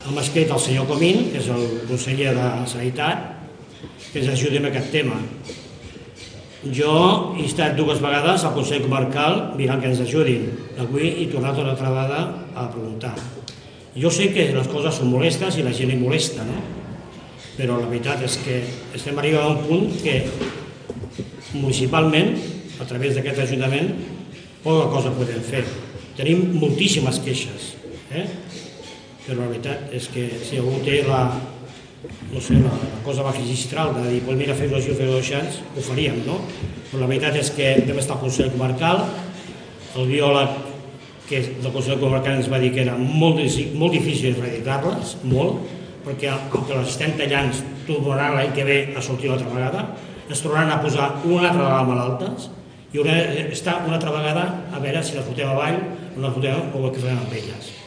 Hem escrit al senyor Comín, que és el conseller de Sanitat, que ens ajudi amb aquest tema. Jo he estat dues vegades al Consell Comarcal mirant que ens ajudin. Avui he tornat una altra vegada a preguntar. Jo sé que les coses són molestes i la gent li molesta, no? Però la veritat és que estem arribant a un punt que municipalment, a través d'aquest ajuntament, poca cosa podem fer. Tenim moltíssimes queixes, però la veritat és que si algú té la cosa magistral de dir, mira, fes-ho així o fes-ho així, ho faríem, no? Però la veritat és que vam estar al Consell Comarcal, el biòleg del Consell Comarcal ens va dir que era molt difícil erradicar-les, molt, perquè com que les estem tallant, tornaran l'any que ve a sortir una altra vegada, ens tornaran a posar una altra vegada malaltes i haurem d'estar una altra vegada a veure si les fotem avall o no les fotem o què farem amb elles.